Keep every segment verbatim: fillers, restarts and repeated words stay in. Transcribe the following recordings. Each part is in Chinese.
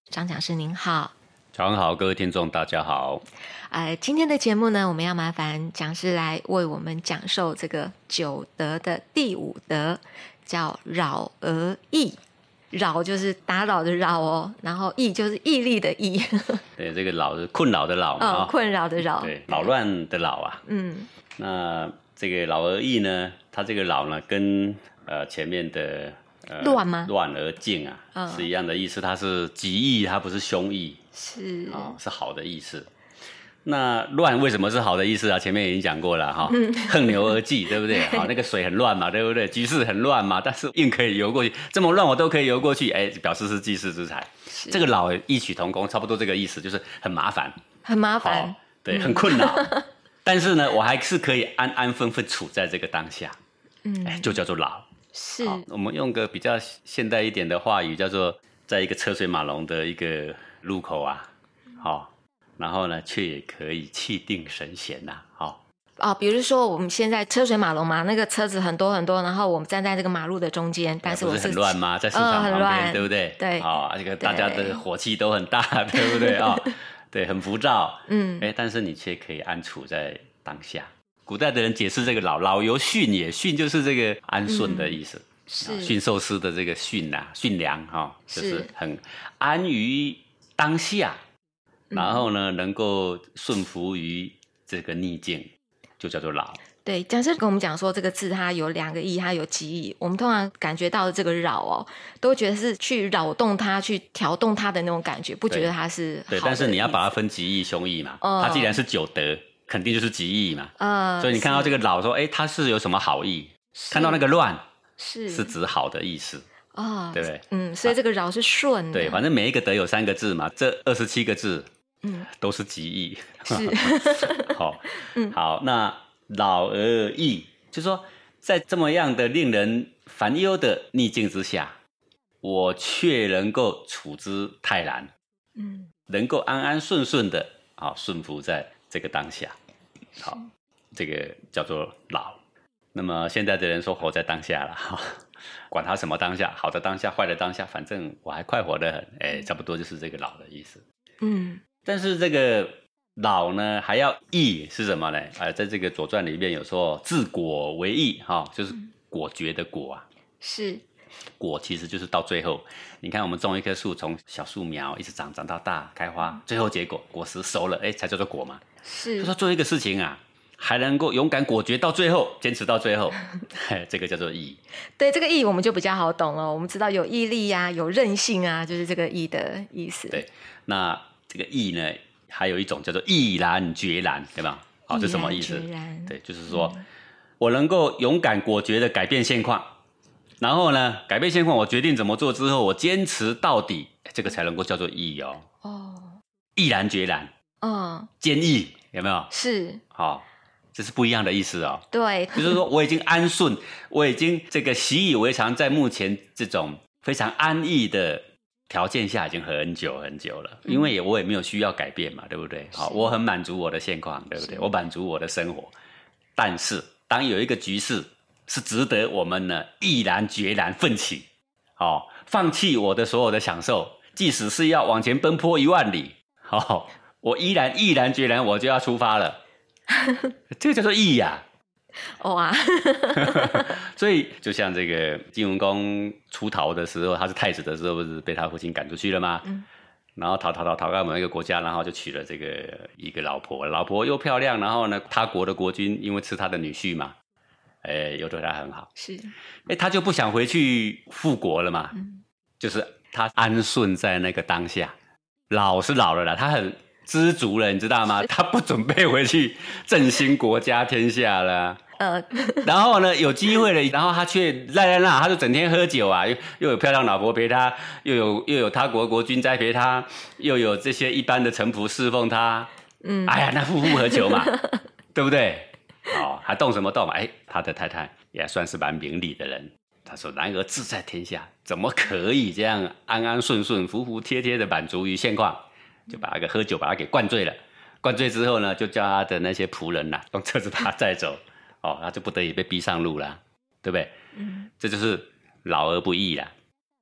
张讲师您好。 早上好，各位听众大家好。 呃，今天的节目呢，我们要麻烦讲师来为我们讲授这个九德的第五德，叫扰而易。扰就是打扰的扰哦，然后易就是毅力的毅。 对，这个扰是困扰的扰嘛， 哦，困扰的扰， 对，扰乱的扰啊。 嗯， 那这个扰而易呢，它这个扰呢，跟呃前面的呃乱吗？ 乱而静啊，嗯、是一样的意思。它是吉义，它不是凶义， 是哦，是好的意思。那乱为什么是好的意思啊？前面已经讲过了哈，嗯、横流而济，对不对？好，那个水很乱嘛，对不对？局势很乱嘛，但是硬可以游过去，这么乱我都可以游过去，哎，表示是济世之才。这个扰异曲同工，差不多这个意思，就是很麻烦， 很麻烦， 对，很困扰。嗯、但是呢，我还是可以安安分分处在这个当下，嗯，哎，就叫做扰。 是， 我们用个比较现代一点的话语，叫做在一个车水马龙的一个路口啊，好。然后呢，却也可以气定神闲呐、啊，哦哦，比如说我们现在车水马龙嘛，那个车子很多很多，然后我们站在这个马路的中间，但是我是很乱吗？在市场旁边，呃、对不对？ 对， 啊、哦，这个大家的火气都很大，对不对啊、哦？对，很浮躁，嗯，哎，但是你却可以安处在当下。古代的人解释这个扰，扰由训也，训就是这个安顺的意思，嗯、是驯兽师的这个驯啊，驯良哈、哦，就是很安于当下。然后呢，能够顺服于这个逆境，就叫做扰。 对，讲师跟我们讲说，这个字它有两个意，它有极意。我们通常感觉到的这个扰哦，都觉得是去扰动它、去调动它的那种感觉，不觉得它是好的。 对，但是你要把它分极意、凶意嘛。哦、它既然是九德，肯定就是极意嘛。 呃， 所以你看到这个扰说，哎，它是有什么好意？看到那个乱， 是是指好的意思。哦，对不对？ 嗯，所以这个扰是顺的。 对，反正每一个德有三个字嘛，这二十七个字。嗯，都是极义。 是， 好，嗯，好，那扰而易，就是说，在这么样的令人烦忧的逆境之下，我却能够处之泰然，嗯，能够安安顺顺的啊顺服在这个当下，好，这个叫做扰。那么现在的人说活在当下了，哈，管他什么当下，好的当下，坏的当下，反正我还快活得很，哎，差不多就是这个扰的意思，嗯。但是这个扰呢，还要易是什么呢？啊，在这个《左传》里面有说，治果为易，哈、哦，就是果决的果啊。是，果其实就是到最后，你看我们种一棵树，从小树苗一直长长到大开花，最后结果果实熟了，哎，才叫做果嘛。是，就说做一个事情啊，还能够勇敢果决到最后，坚持到最后，这个叫做易。 对，这个易我们就比较好懂了。我们知道有毅力啊，有韧性啊，就是这个易的意思。 对，那。这个毅呢，还有一种叫做毅然决然，对吧？好、哦，这什么意思？对，就是说、嗯、我能够勇敢果决的改变现况，然后呢，改变现况，我决定怎么做之后，我坚持到底，这个才能够叫做毅哦。哦，毅然决然，嗯，坚毅，有没有？ 是， 好、哦，这是不一样的意思哦。 对， 就是说我已经安顺，我已经这个习以为常，在目前这种非常安逸的条件下已经很久很久了，因为我也没有需要改变嘛，对不对？好，我很满足我的现况，对不对？我满足我的生活，但是当有一个局势是值得我们呢毅然决然奋起，哦，放弃我的所有的享受，即使是要往前奔波一万里，哦，我依然毅然决然，我就要出发了，这个叫做毅呀、啊。 哇， 所以就像这个晋文公出逃的时候，他是太子的时候，不是被他父亲赶出去了吗？嗯，然后逃逃逃逃到某一个国家，然后就娶了这个一个老婆，老婆又漂亮，然后呢，他国的国君因为是他的女婿嘛，哎，又对他很好，是，哎，他就不想回去复国了嘛，嗯，就是他安顺在那个当下，老是老了啦，他很知足了，你知道吗？他不准备回去振兴国家天下了。呃，然后呢，有机会了，然后他却赖在那，他就整天喝酒啊，又又有漂亮老婆陪他，又有又有他国国君栽培他，又有这些一般的臣仆侍奉他。嗯，哎呀，那夫复何求嘛，对不对？哦，还动什么动嘛？哎，他的太太也算是蛮明理的人。他说：“然而志在天下，怎么可以这样安安顺顺、服服帖帖的满足于现况？”就把那个喝酒把他给灌醉了，灌醉之后呢，就叫他的那些仆人呐，用车子把他载走，哦，他就不得已被逼上路了，对不对？嗯，这就是扰而不易啦。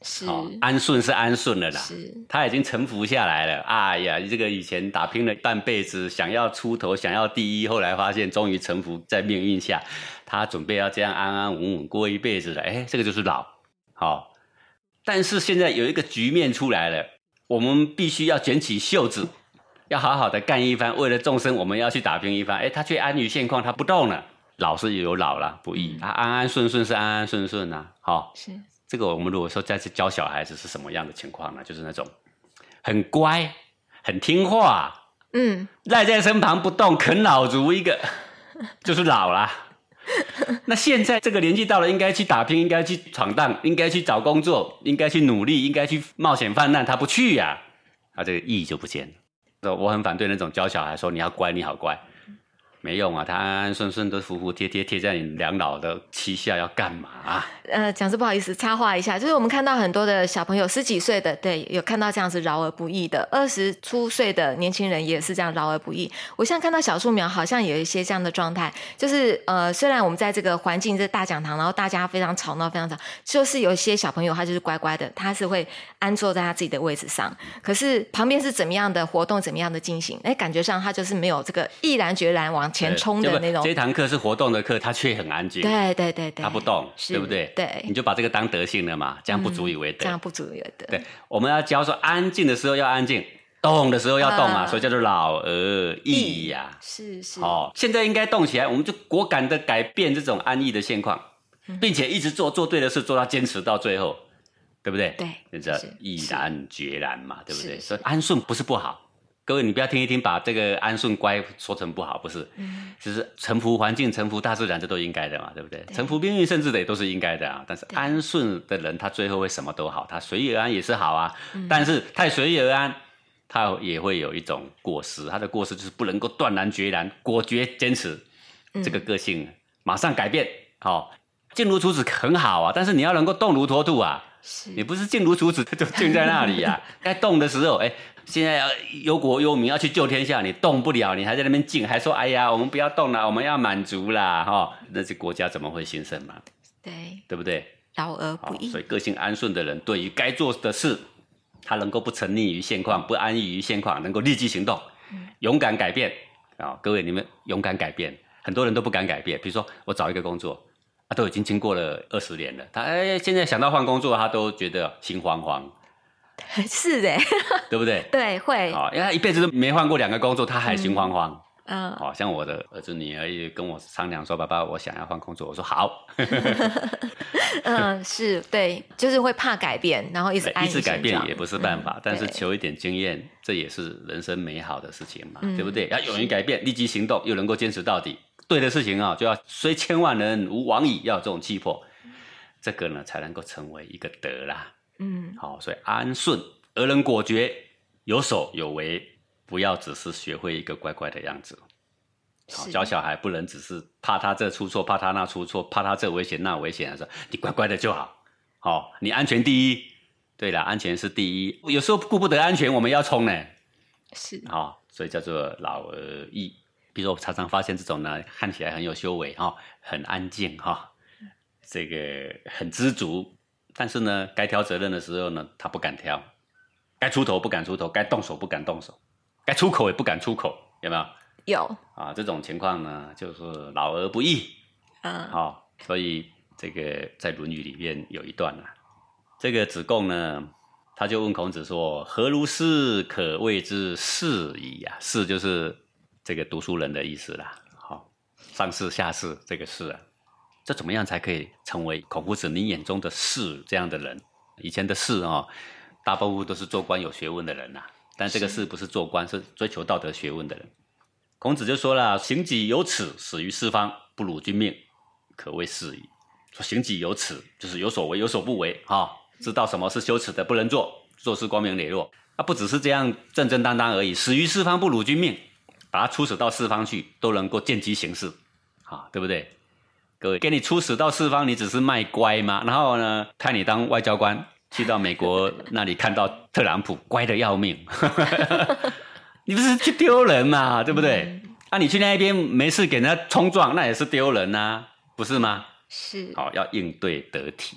是、 哦、安顺是安顺了啦， 是他已经臣服下来了。哎呀，这个以前打拼了半辈子，想要出头，想要第一，后来发现终于臣服在命运下，他准备要这样安安稳稳过一辈子了。哎，这个就是老。好、哦，但是现在有一个局面出来了，我们必须要卷起袖子，要好好的干一番，为了众生，我们要去打拼一番。哎，他却安于现况，他不动了。老是有老了，不易。他安安顺顺是安安顺顺啊。好、哦， 是。 这个我们如果说再次教小孩子是什么样的情况呢？就是那种很乖、很听话，嗯，赖在身旁不动，啃老族一个，就是老啦。那现在这个年纪到了，应该去打拼，应该去闯荡，应该去找工作，应该去努力，应该去冒险犯难，他不去呀、啊，他这个意义就不见了。我很反对那种教小孩说你要乖，你好乖。没用啊，他安安顺顺的服服帖帖贴在你两老的膝下，要干嘛、啊？ 呃，讲师不好意思，插话一下，就是我们看到很多的小朋友十几岁的，对，有看到这样子饶而不易的，二十出岁的年轻人也是这样饶而不易。我现在看到小树苗好像有一些这样的状态，就是呃，虽然我们在这个环境这大讲堂，然后大家非常吵闹，非常吵，就是有一些小朋友他就是乖乖的，他是会安坐在他自己的位置上，可是旁边是怎么样的活动，怎么样的进行，哎，感觉上他就是没有这个毅然决然往前冲的那种。 这堂课是活动的课，他却很安静。 对对对对， 他不动，对不对？ 对， 你就把这个当德性了嘛，这样不足以为德。 嗯、这样不足以为德。 对，我们要教说，安静的时候要安静，动的时候要动嘛，呃、所以叫做老而易呀、啊。 是是。 哦，现在应该动起来，我们就果敢的改变这种安逸的现况，嗯、并且一直做做对的事，做到坚持到最后，对不对？ 对， 叫毅然决然嘛，对不对？所以安顺不是不好。各位，你不要听一听，把这个安顺乖说成不好，不是，嗯，就是臣服环境、臣服大自然，这都应该的嘛，对不对？臣服命运，甚至的也都是应该的啊。但是安顺的人，他最后会什么都好，他随遇而安也是好啊。嗯、但是太随遇而安，他也会有一种过失，他的过失就是不能够断然决然、果决坚持，嗯、这个个性马上改变。好、哦，静如处子很好啊，但是你要能够动如脱兔啊。你不是静如处子就静在那里啊，该动的时候，哎，现在要忧国忧民，要去救天下，你动不了，你还在那边静，还说哎呀，我们不要动了，我们要满足啦，哈、哦，那这国家怎么会兴盛嘛？ 对， 对不对？ 饶而不易、 哦。所以个性安顺的人，对于该做的事，他能够不沉溺于现况，不安逸于现况，能够立即行动，嗯、勇敢改变啊、哦！各位，你们勇敢改变，很多人都不敢改变。比如说，我找一个工作。他都已经经过了二十年了，他哎，现在想到换工作，他都觉得心慌慌。 是的， 对不对？ 对，会。 哦，因为他一辈子都没换过两个工作，他还心慌慌。 嗯， 好、哦、像我的儿子女儿也跟我商量说：“爸爸，我想要换工作。”我说：“好。” 嗯，是对，就是会怕改变，然后一直安一直改变也不是办法， 嗯、 但是求一点经验，这也是人生美好的事情嘛，嗯、对不对？要勇于改变，立即行动，又能够坚持到底。对的事情啊、哦，就要虽千万人吾往矣，要有这种气魄，这个呢才能够成为一个德啦。嗯，好、哦，所以安顺而能果决，有所有为，不要只是学会一个乖乖的样子。好，教小孩不能只是怕他这出错，怕他那出错，怕他这危险那危险的时候，你乖乖的就好。好、哦，你安全第一。对了，安全是第一。有时候顾不得安全，我们要冲呢。 是， 好、哦，所以叫做老而易。比如说，我常常发现这种呢，看起来很有修为哈、哦，很安静哈、哦，这个很知足，但是呢，该挑责任的时候呢，他不敢挑，该出头不敢出头，该动手不敢动手，该出口也不敢出口，有没有？ 有啊，这种情况呢，就是老而不易。嗯，好、哦，所以这个在《论语》里面有一段啊，这个子贡呢，他就问孔子说：“何如是可谓之士矣啊？”士就是这个读书人的意思啦，好、哦，上士下士这个士啊，这怎么样才可以成为孔夫子你眼中的士这样的人？以前的士哦，大部分都是做官有学问的人呐、啊，但这个士不是做官，是追求道德学问的人。孔子就说了：“行己有耻，始于四方，不辱君命，可谓士矣。”说行己有耻，就是有所为，有所不为，哈、哦，知道什么是羞耻的，不能做，做事光明磊落。啊，不只是这样正正当当而已，始于四方，不辱君命。把他出使到四方去，都能够见机行事，啊，对不对？各位，给你出使到四方，你只是卖乖吗？然后呢，派你当外交官，去到美国那里看到特朗普，乖得要命，你不是去丢人嘛，对不对？嗯、啊，你去那边没事给人家冲撞，那也是丢人啊，不是吗？ 是， 好、哦，要应对得体，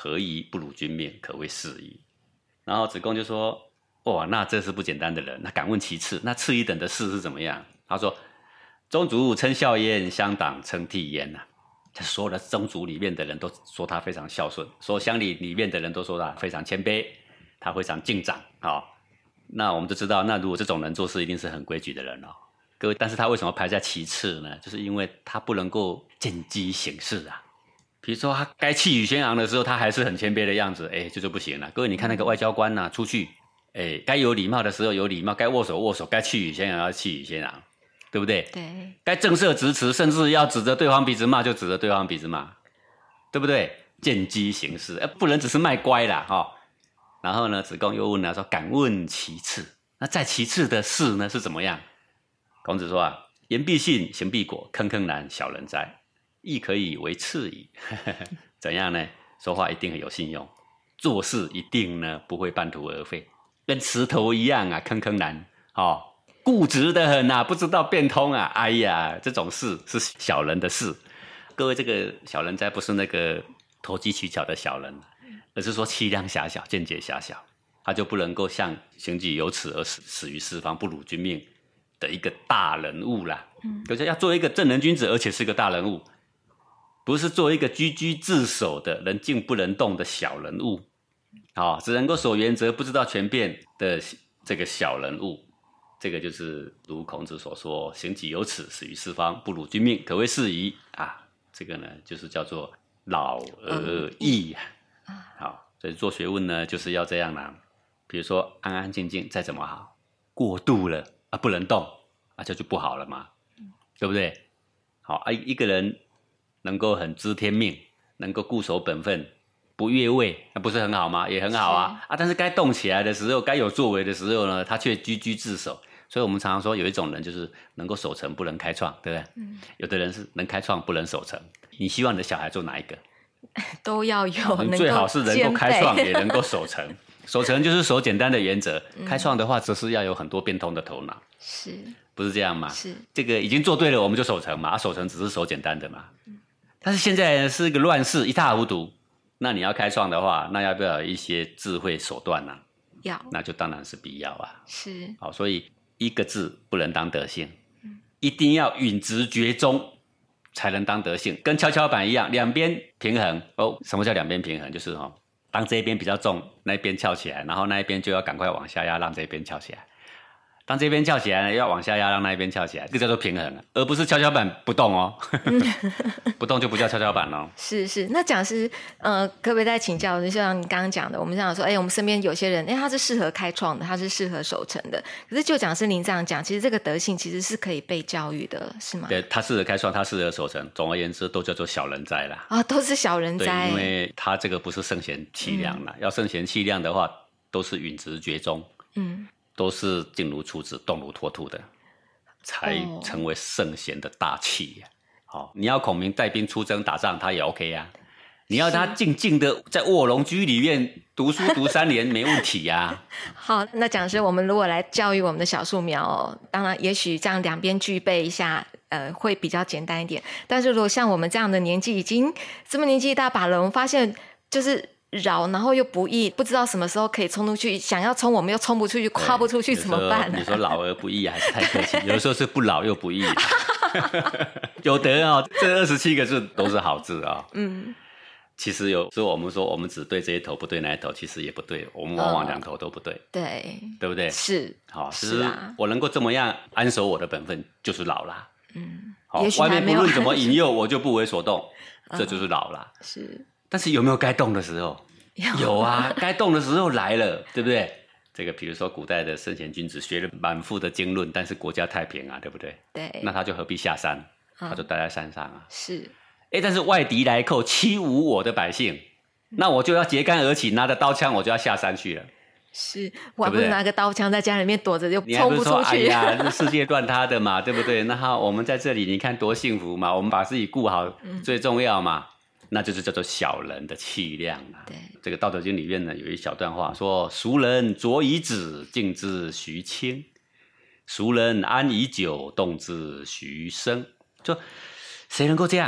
何宜不辱君命，可谓是矣。然后子贡就说：哇，那这是不简单的人。那敢问其次，那次一等的士是怎么样？他说：宗族称孝焉，乡党称悌焉呐。所有的宗族里面的人都说他非常孝顺，所有乡里里面的人都说他非常谦卑，他非常敬长。好、哦，那我们就知道，那如果这种人做事一定是很规矩的人哦。各位，但是他为什么排在其次呢？就是因为他不能够见机行事啊。比如说他该气宇轩昂的时候，他还是很谦卑的样子，哎，这就不行了。各位，你看那个外交官啊，出去，哎，该有礼貌的时候有礼貌，该握手握手，该气宇轩昂要气宇轩昂。对不对？ 对， 该正色直辞，甚至要指着对方鼻子骂，就指着对方鼻子骂，对不对？见机行事，呃，不能只是卖乖啦，哈、哦。然后呢，子贡又问他说：“敢问其次？那再其次的事呢是怎么样？”孔子说啊：“言必信，行必果，坑坑难，小人哉！亦可以为次矣。”怎样呢？说话一定很有信用，做事一定呢不会半途而废，跟石头一样啊，坑坑难，哦。固执的很啊，不知道变通啊！哎呀，这种事是小人的事。各位，这个小人哉不是那个投机取巧的小人，而是说气量狭小、见解狭小，他就不能够像行己有耻而死死于四方、不辱君命的一个大人物啦。可是要做一个正人君子，而且是个大人物，不是做一个居居自守的能静不能动的小人物，哦，只能够守原则、不知道权变的这个小人物。这个就是如孔子所说，行己有耻，死于四方，不辱君命，可谓是矣啊。这个呢，就是叫做老而易啊。好，所以做学问呢，就是要这样啦。比如说安安静静，再怎么好，过度了啊，不能动啊，这就不好了嘛，对不对？好啊，一个人能够很知天命，能够固守本分，不越位，那不是很好吗？也很好啊啊！但是该动起来的时候，该有作为的时候呢，他却居居自守。所以我们常常说，有一种人就是能够守成，不能开创，对不对？嗯。有的人是能开创，不能守成。你希望你的小孩做哪一个？ 都要有， 你最好是能够开创，也能够守成。守成就是守简单的原则，嗯、开创的话，则是要有很多变通的头脑。 是， 不是这样吗？ 是。 这个已经做对了，我们就守成嘛。啊，守成只是守简单的嘛。嗯。但是现在是一个乱世，一塌糊涂。那你要开创的话，那要不要有一些智慧手段呢、啊？ 要， 那就当然是必要啊。 是， 好，所以一个字不能当德性，嗯、一定要允直厥中，才能当德性。跟跷跷板一样，两边平衡哦。什么叫两边平衡？就是哦，当这一边比较重，那一边翘起来，然后那一边就要赶快往下压，让这一边翘起来。当这边翘起来呢，要往下压，让那一边翘起来，这个叫做平衡，而不是跷跷板不动哦，不动就不叫跷跷板哦。 是是，那讲师，呃，可不可以再请教？就像你刚刚讲的，我们想说，哎，我们身边有些人，哎，他是适合开创的，他是适合守成的。可是就讲师您这样讲，其实这个德性其实是可以被教育的，是吗？ 对，他适合开创，他适合守成。总而言之，都叫做小人哉啦。 啊，都是小人哉。 对，因为他这个不是圣贤气量啦，嗯、要圣贤气量的话，都是允直厥中。嗯。都是静如处子，动如脱兔的，才成为圣贤的大器呀、啊。好、哦，你要孔明带兵出征打仗，他也 OK 呀、啊。你要他静静的在卧龙居里面读书读三年，没问题呀、啊。 好，那讲师，我们如果来教育我们的小树苗、哦，当然也许这样两边具备一下，呃，会比较简单一点。但是如果像我们这样的年纪，已经这么年纪一大把了，我们发现就是扰，然后又不易，不知道什么时候可以冲出去，想要冲我们又冲不出去，跨不出去怎么办呢、啊？ 你说老而不易还是太客气，有的时候是不老又不易。有德啊、哦，这二十七个字都是好字啊、哦。嗯，其实有时候我们说我们只对这一头不对那一头，其实也不对，我们往往两头都不对。嗯、对，对不对？ 是， 好、哦，其实我能够这么样安守我的本分，就是老啦。 嗯， 好、哦，外面不论怎么引诱，我就不为所动，这就是老啦。 嗯、是。 但是有没有该动的时候？有啊，该动的时候来了，对不对？这个比如说古代的圣贤君子学了满腹的经论，但是国家太平啊，对不对？ 对。 那他就何必下山？嗯、他就待在山上啊。 是。 哎，但是外敌来寇，欺侮我的百姓，嗯、那我就要揭竿而起，拿着刀枪，我就要下山去了。 是，我还不是拿个刀枪在家里面躲着，就冲不出去。 你还不是说，哎呀，这世界乱他的嘛，对不对？那好，我们在这里，你看多幸福嘛，我们把自己顾好、嗯、最重要嘛。那就是叫做小人的气量啊。 对， 这个《道德经》里面呢有一小段话说：“俗人浊以止，静之徐清；俗人安以久，动之徐生。”就谁能够这样？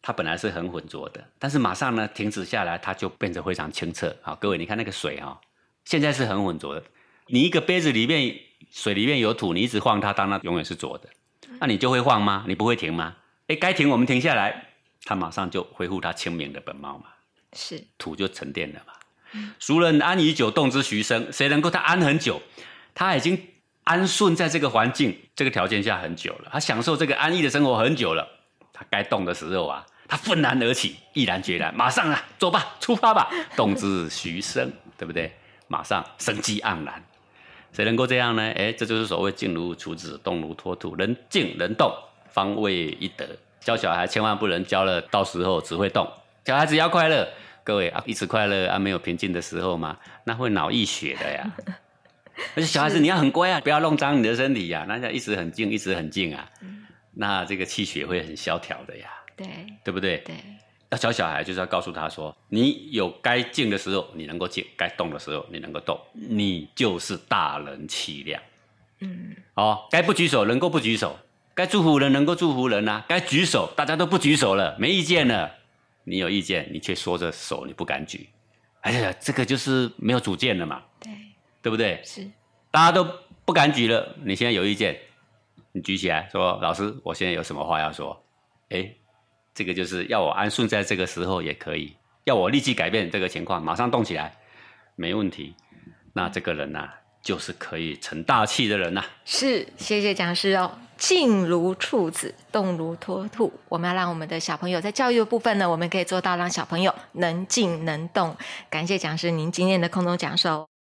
它本来是很浑浊的，但是马上呢停止下来，它就变得非常清澈。好，各位你看那个水啊、哦，现在是很浑浊的。你一个杯子里面水里面有土，你一直晃它，当然永远是浊的。那你就会晃吗？你不会停吗？哎，该停我们停下来，它马上就恢复它清明的本貌嘛。 是， 土就沉淀了嘛。嗯、俗人安于久，动之徐生。谁能够他安很久？他已经安顺在这个环境、这个条件下很久了，他享受这个安逸的生活很久了。他该动的时候啊，他愤然而起，毅然决然，马上啊，走吧，出发吧，动之徐生，对不对？马上生机盎然。谁能够这样呢？哎，这就是所谓静如处子，动如脱兔，能静能动，方为一德。教小孩千万不能教了，到时候只会动。小孩子要快乐，各位啊，一直快乐啊，没有平静的时候嘛，那会脑溢血的呀。而且小孩子你要很乖啊，不要弄脏你的身体呀，那要一直很静，一直很静啊，嗯、那这个气血会很萧条的呀， 对， 对不对？ 对， 要教小孩就是要告诉他说，你有该静的时候，你能够静；该动的时候，你能够动，你就是大人气量。嗯，哦，该不举手能够不举手，该祝福人能够祝福人啊，该举手大家都不举手了，没意见了。你有意见，你却缩着手，你不敢举，哎呀，这个就是没有主见了嘛， 对， 对不对？ 是， 大家都不敢举了，你现在有意见，你举起来说，老师，我现在有什么话要说？哎，这个就是要我安顺在这个时候也可以，要我立即改变这个情况，马上动起来，没问题。那这个人呢、啊，就是可以成大器的人呐、啊。 是，谢谢讲师哦。静如处子，动如脱兔。我们要让我们的小朋友在教育的部分呢，我们可以做到让小朋友能静能动。感谢讲师您今天的空中讲授。